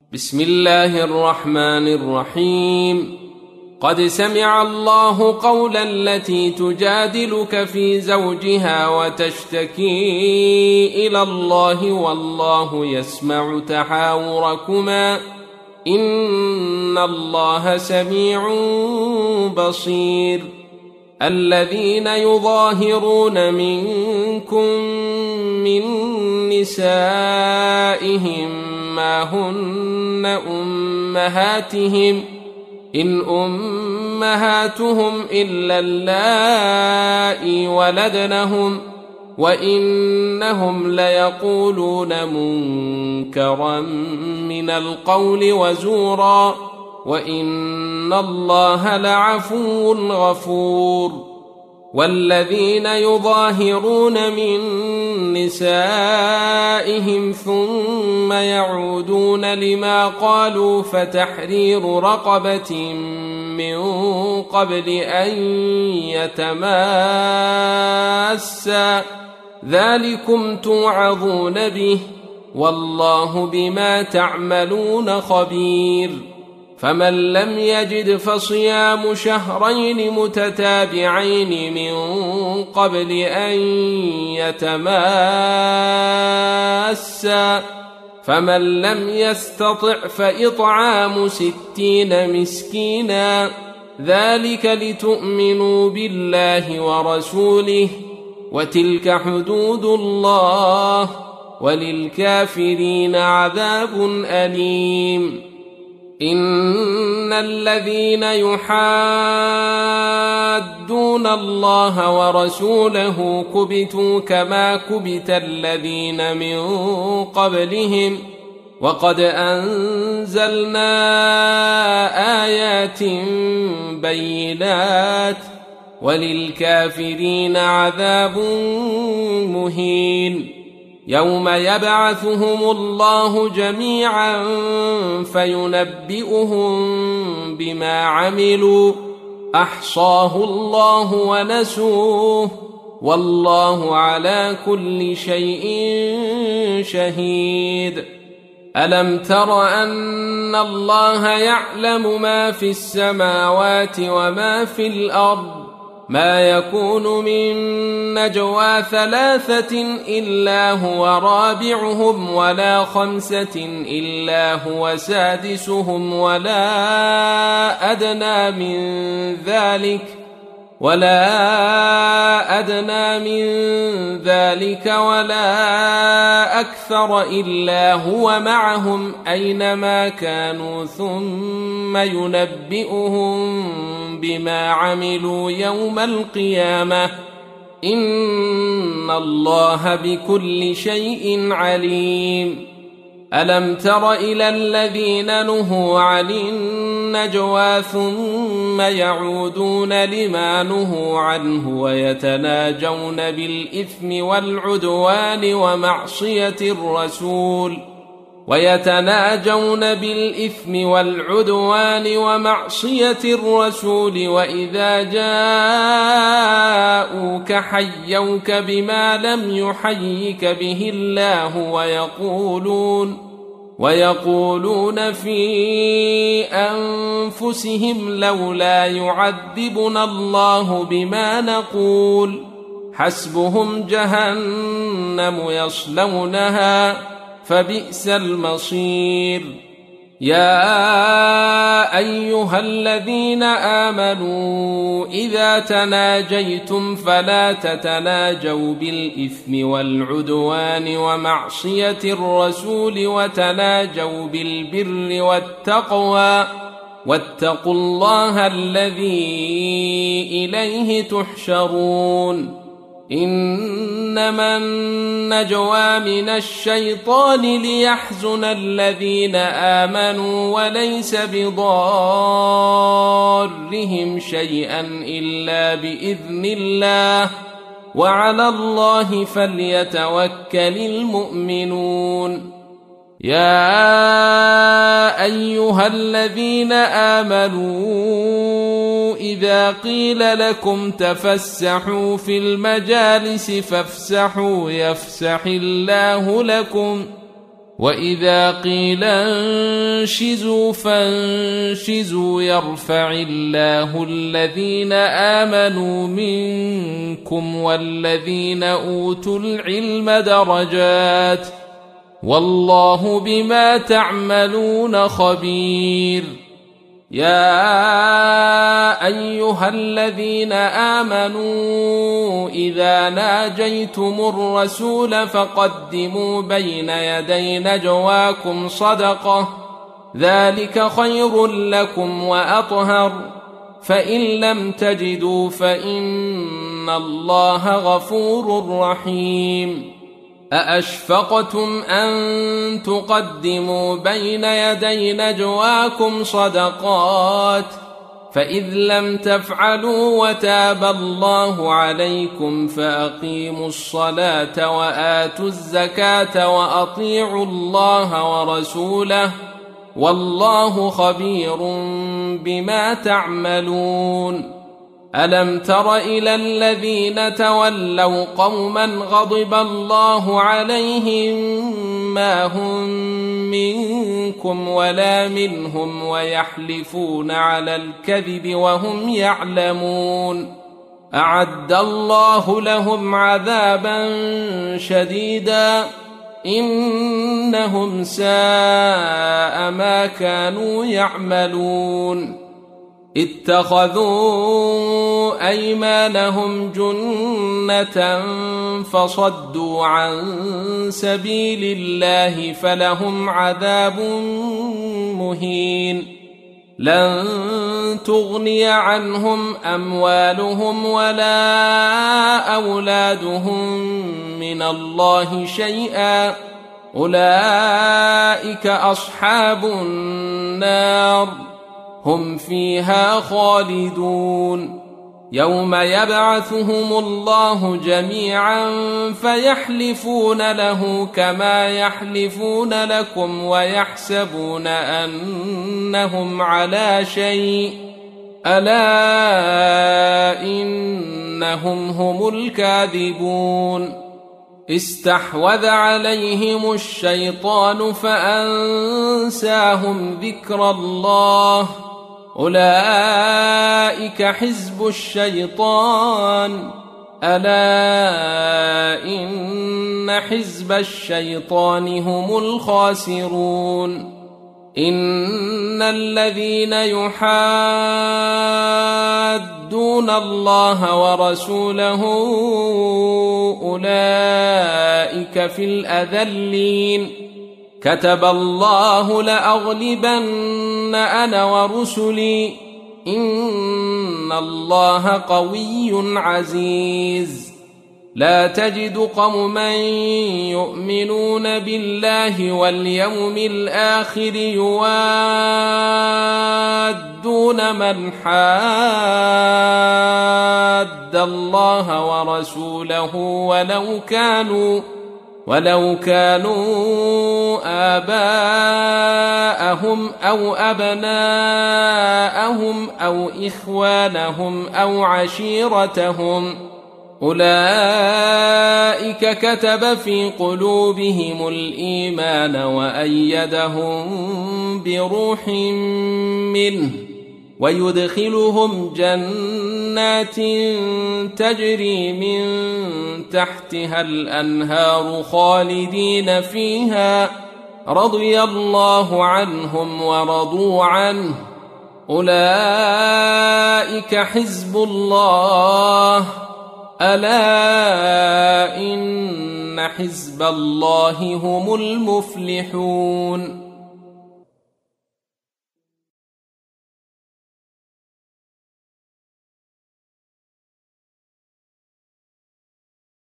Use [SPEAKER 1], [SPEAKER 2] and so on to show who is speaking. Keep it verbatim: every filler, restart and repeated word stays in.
[SPEAKER 1] بسم الله الرحمن الرحيم. قد سمع الله قولا التي تجادلك في زوجها وتشتكي إلى الله والله يسمع تحاوركما إن الله سميع بصير. الذين يظاهرون منكم من نسائهم ما هن أمهاتهم إن أمهاتهم إلا اللائي ولدنهم وإنهم ليقولون منكرا من القول وزورا وإن الله لعفو غفور. والذين يظاهرون من نسائهم ثم يعودون لما قالوا فتحرير رقبة من قبل أن يتماسا ذلكم توعظون به والله بما تعملون خبير. فمن لم يجد فصيام شهرين متتابعين من قبل أن يتماسا فمن لم يستطع فإطعام ستين مسكينا ذلك لتؤمنوا بالله ورسوله وتلك حدود الله وللكافرين عذاب أليم. إن الذين يحادون الله ورسوله كبتوا كما كبت الذين من قبلهم وقد أنزلنا آيات بينات وللكافرين عذاب مهين. يوم يبعثهم الله جميعا فينبئهم بما عملوا أحصاه الله ونسوه والله على كل شيء شهيد. ألم تر أن الله يعلم ما في السماوات وما في الأرض ما يكون من نجوى ثلاثة إلا هو رابعهم ولا خمسة إلا هو سادسهم ولا أدنى من ذلك ولا أدنى من ذلك ولا أكثر إلا هو معهم أينما كانوا ثم ينبئهم بما عملوا يوم القيامة إن الله بكل شيء عليم. ألم تر إلى الذين نهوا عن النجوى ثم يعودون لما نهوا عنه ويتناجون بالإثم والعدوان ومعصية الرسول ويتناجون بالإثم والعدوان ومعصية الرسول وإذا جاءوك حيوك بما لم يحيك به الله ويقولون ويقولون في أنفسهم لولا يعذبنا الله بما نقول حسبهم جهنم يصلونها فبئس المصير. يا أيها الذين آمنوا إذا تناجيتم فلا تتناجوا بالإثم والعدوان ومعصية الرسول وتناجوا بالبر والتقوى واتقوا الله الذي إليه تحشرون. إنما النجوى من الشيطان ليحزن الذين آمنوا وليس بضارهم شيئا إلا بإذن الله وعلى الله فليتوكل المؤمنون. يا أيها الذين آمنوا إذا قيل لكم تفسحوا في المجالس فافسحوا يفسح الله لكم وإذا قيل انشزوا فانشزوا يرفع الله الذين آمنوا منكم والذين أوتوا العلم درجات والله بما تعملون خبير. يا أيها الذين آمنوا إذا ناجيتم الرسول فقدموا بين يدي نجواكم صدقة ذلك خير لكم وأطهر فإن لم تجدوا فإن الله غفور رحيم. أأشفقتم أن تقدموا بين يدي نجواكم صدقات فإذ لم تفعلوا وتاب الله عليكم فأقيموا الصلاة وآتوا الزكاة وأطيعوا الله ورسوله والله خبير بما تعملون. ألم تر إلى الذين تولوا قوما غضب الله عليهم ما هم منكم ولا منهم ويحلفون على الكذب وهم يعلمون أعد الله لهم عذابا شديدا إنهم ساء ما كانوا يعملون. اتخذوا أيمانهم جنة فصدوا عن سبيل الله فلهم عذاب مهين. لن تغني عنهم أموالهم ولا أولادهم من الله شيئا أولئك أصحاب النار هم فيها خالدون. يوم يبعثهم الله جميعا فيحلفون له كما يحلفون لكم ويحسبون أنهم على شيء ألا إنهم هم الكاذبون. استحوذ عليهم الشيطان فأنساهم ذكر الله أولئك حزب الشيطان ألا إن حزب الشيطان هم الخاسرون. إن الذين يحادون الله ورسوله أولئك في الأذلين. كتب الله لأغلبن أنا ورسلي إن الله قوي عزيز. لا تجد قوما يؤمنون بالله واليوم الآخر يوادون من حاد الله ورسوله ولو كانوا ولو كانوا آباءهم أو أبناءهم أو إخوانهم أو عشيرتهم أولئك كتب في قلوبهم الإيمان وأيدهم بروح منه ويدخلهم جنات تجري من تحتها الأنهار خالدين فيها رضي الله عنهم ورضوا عنه أولئك حزب الله ألا إن حزب الله هم المفلحون.